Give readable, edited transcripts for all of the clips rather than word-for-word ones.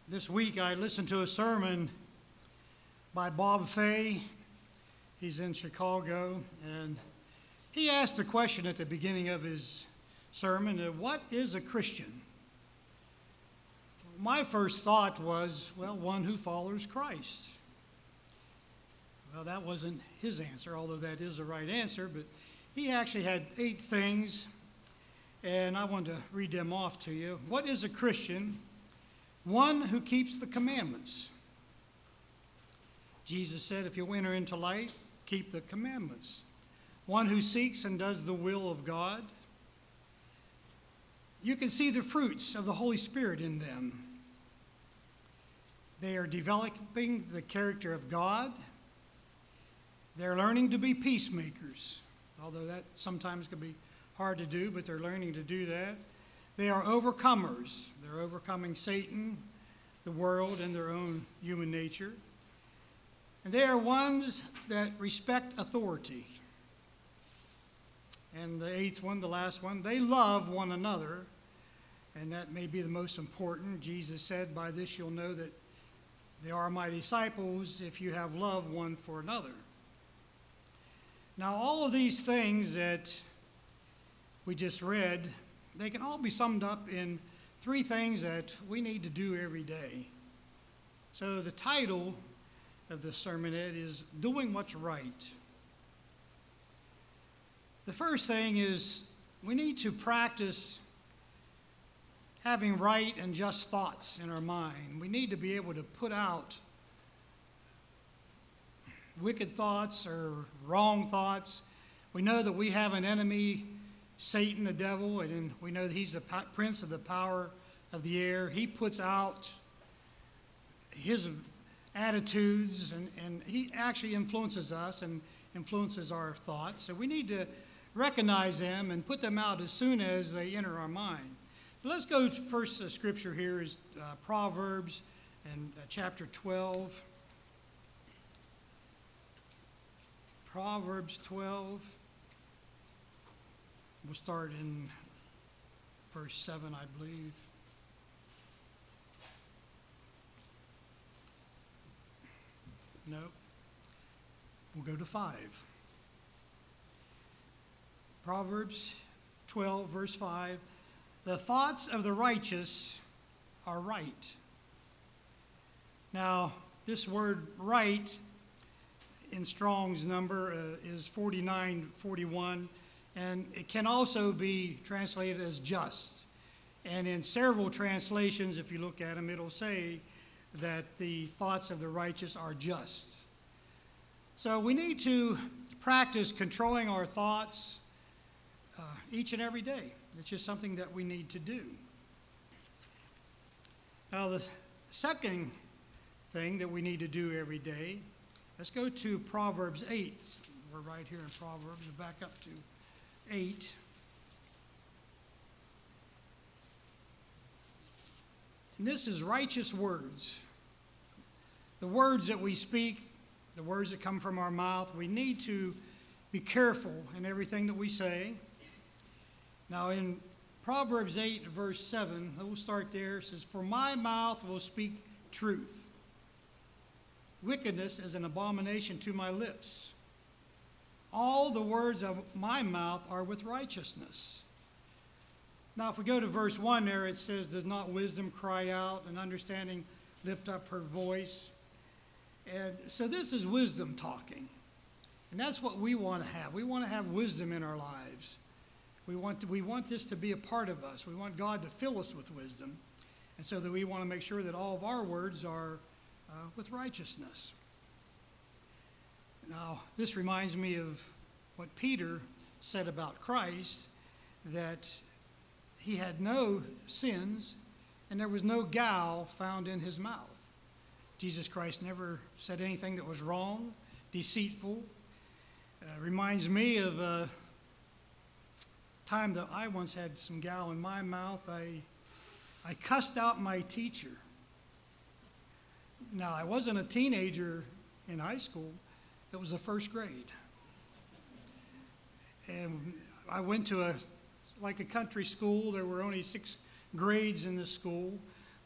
This week I listened to a sermon by Bob Fay. He's in Chicago, and he asked the question at the beginning of his sermon, what is a Christian? My first thought was, one who follows Christ. Well, that wasn't his answer, although that is the right answer, but he actually had 8 things, and I wanted to read them off to you. What is a Christian? One who keeps the commandments. Jesus said, if you'll enter into light, keep the commandments. One who seeks and does the will of God. You can see the fruits of the Holy Spirit in them. They are developing the character of God. They're learning to be peacemakers, although that sometimes can be hard to do, but they're learning to do that. They are overcomers. They're overcoming Satan, the world, and their own human nature. And they are ones that respect authority. And the 8th one, the last one, they love one another. And that may be the most important. Jesus said, by this you'll know that they are my disciples if you have love one for another. Now, all of these things that we just read, they can all be summed up in 3 things that we need to do every day. So the title of the sermonette is Doing What's Right. The first thing is we need to practice having right and just thoughts in our mind. We need to be able to put out wicked thoughts or wrong thoughts. We know that we have an enemy, Satan, the devil, and we know that he's the prince of the power of the air. He puts out his attitudes, and he actually influences us and influences our thoughts. So we need to recognize them and put them out as soon as they enter our mind. So let's go to first. The scripture here is Proverbs and chapter 12. Proverbs 12. We'll start in verse 7, I believe. No. We'll go to 5. Proverbs 12, verse 5. The thoughts of the righteous are right. Now, this word right in Strong's number is 4941, and it can also be translated as just. And in several translations, if you look at them, it'll say that the thoughts of the righteous are just. So we need to practice controlling our thoughts each and every day. It's just something that we need to do. Now, the second thing that we need to do every day, let's go to Proverbs 8. We're right here in Proverbs. We'll back up to 8. And this is righteous words. The words that we speak, the words that come from our mouth, we need to be careful in everything that we say. Now, in Proverbs 8, verse 7, we'll start there. It says, for my mouth will speak truth. Wickedness is an abomination to my lips. All the words of my mouth are with righteousness. Now, if we go to verse 1 there, it says, does not wisdom cry out and understanding lift up her voice? And so this is wisdom talking. And that's what we want to have. We want to have wisdom in our lives. We want this to be a part of us. We want God to fill us with wisdom. And so that we want to make sure that all of our words are with righteousness. Now, this reminds me of what Peter said about Christ, that he had no sins and there was no guile found in his mouth. Jesus Christ never said anything that was wrong, deceitful. Reminds me of a time that I once had some guile in my mouth. I cussed out my teacher. Now, I wasn't a teenager in high school. It was the first grade. And I went to a country school. There were only 6 grades in this school.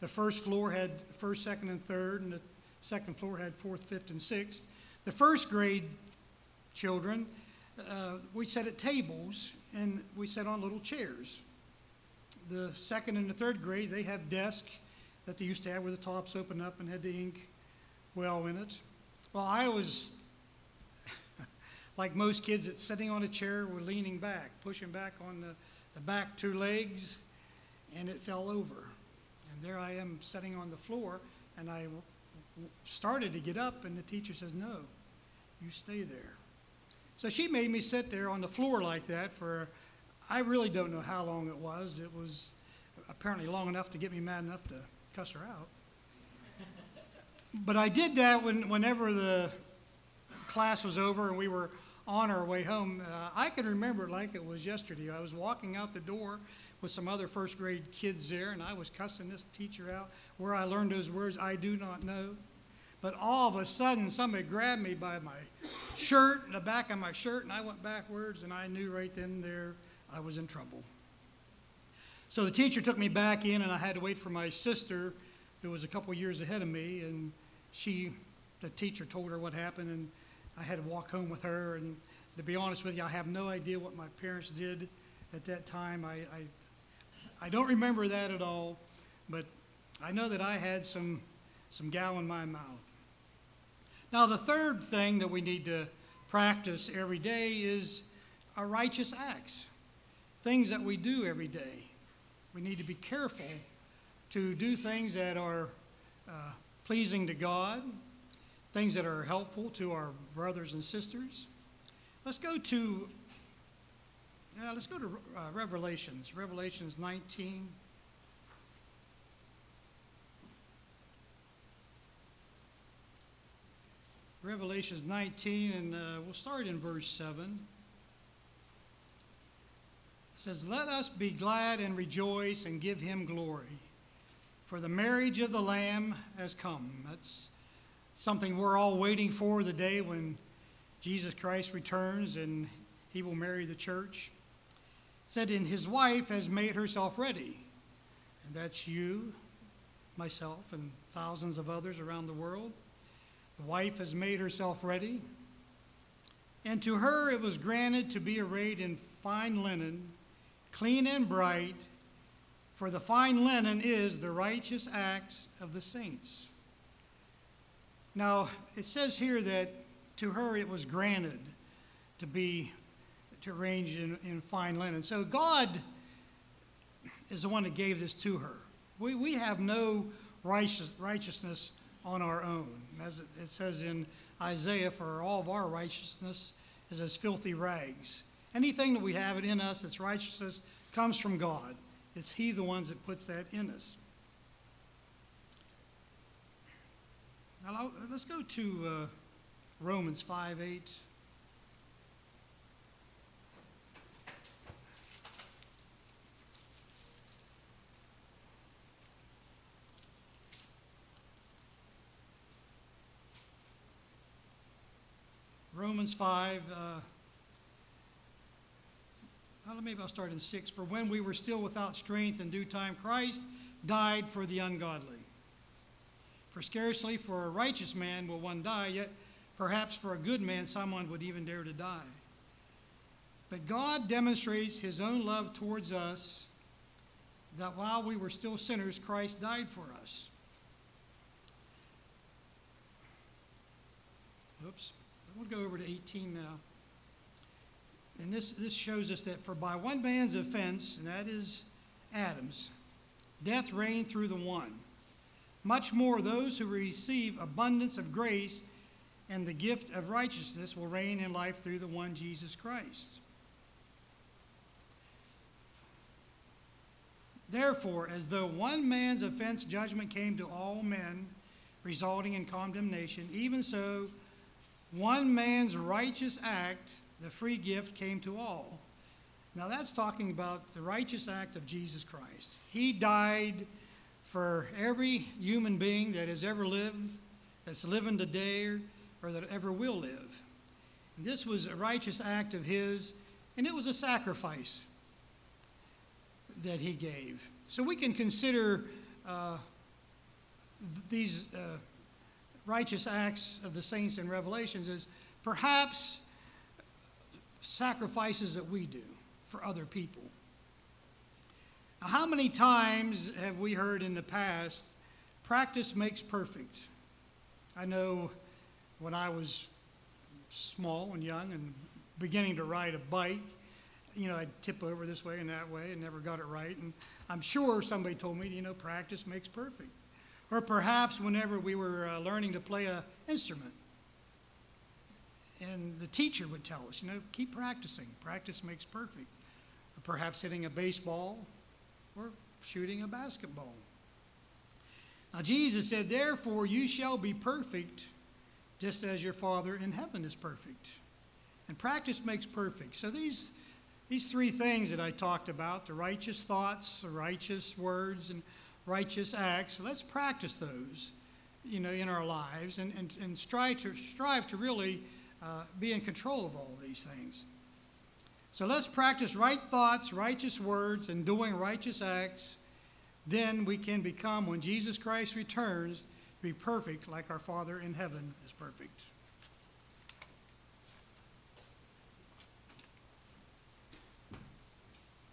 The first floor had first, second, and third, and the second floor had fourth, fifth, and sixth. The first grade children, we sat at tables, and we sat on little chairs. The second and the third grade, they have desks that they used to have where the tops opened up and had the ink well in it. Well, I was, like most kids, that's sitting on a chair, we're leaning back, pushing back on the back two legs, and it fell over. And there I am sitting on the floor, and I started to get up, and the teacher says, "No, you stay there." So she made me sit there on the floor like that for, I really don't know how long it was. It was apparently long enough to get me mad enough to cuss her out. But I did that whenever the class was over and we were on our way home. I can remember it like it was yesterday. I was walking out the door with some other first grade kids there, and I was cussing this teacher out. Where I learned those words, I do not know. But all of a sudden, somebody grabbed me by my shirt, the back of my shirt, and I went backwards, and I knew right then and there I was in trouble. So the teacher took me back in, and I had to wait for my sister, who was a couple years ahead of me, and the teacher told her what happened, and I had to walk home with her. And to be honest with you, I have no idea what my parents did at that time. I don't remember that at all, but I know that I had some gall in my mouth. Now, the third thing that we need to practice every day is our righteous acts, things that we do every day. We need to be careful to do things that are pleasing to God, things that are helpful to our brothers and sisters. Let's go to Revelations 19. Revelations 19, and we'll start in verse 7. It says, "Let us be glad and rejoice and give him glory, for the marriage of the Lamb has come." That's something we're all waiting for, the day when Jesus Christ returns and he will marry the church. It said, "And his wife has made herself ready." And that's you, myself, and thousands of others around the world. The wife has made herself ready. "And to her it was granted to be arrayed in fine linen, clean and bright, for the fine linen is the righteous acts of the saints." Now, it says here that to her it was granted to arrange in fine linen. So God is the one that gave this to her. We have no righteousness on our own. As it says in Isaiah, "For all of our righteousness is as filthy rags." Anything that we have in us that's righteousness comes from God. It's he the ones that puts that in us. Now let's go to Romans 5:8. Romans 5, maybe I'll start in 6. "For when we were still without strength, in due time Christ died for the ungodly. For scarcely for a righteous man will one die, yet perhaps for a good man someone would even dare to die. But God demonstrates his own love towards us, that while we were still sinners, Christ died for us." Oops. We'll go over to 18 now. And this shows us that for by one man's offense, and that is Adam's, death reigned through the one. Much more those who receive abundance of grace and the gift of righteousness will reign in life through the one Jesus Christ. "Therefore, as though one man's offense judgment came to all men, resulting in condemnation, even so one man's righteous act, the free gift, came to all." Now that's talking about the righteous act of Jesus Christ. He died for every human being that has ever lived, that's living today, or that ever will live. And this was a righteous act of his, and it was a sacrifice that he gave. So we can consider these righteous acts of the saints in Revelations is perhaps sacrifices that we do for other people. Now, how many times have we heard in the past, practice makes perfect? I know when I was small and young and beginning to ride a bike, I'd tip over this way and that way and never got it right. And I'm sure somebody told me, practice makes perfect. Or perhaps whenever we were learning to play an instrument, and the teacher would tell us, keep practicing. Practice makes perfect. Or perhaps hitting a baseball or shooting a basketball. Now, Jesus said, therefore you shall be perfect just as your Father in heaven is perfect. And practice makes perfect. So these three things that I talked about, the righteous thoughts, the righteous words, and righteous acts, so let's practice those, in our lives and strive to really be in control of all these things. So let's practice right thoughts, righteous words, and doing righteous acts. Then we can become, when Jesus Christ returns, be perfect like our Father in heaven is perfect.